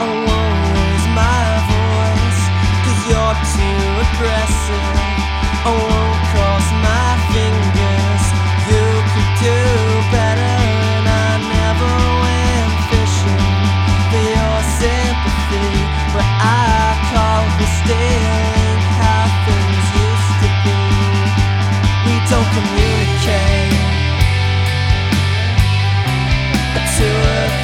I won't raise my voice, 'cause you're too aggressive. I won't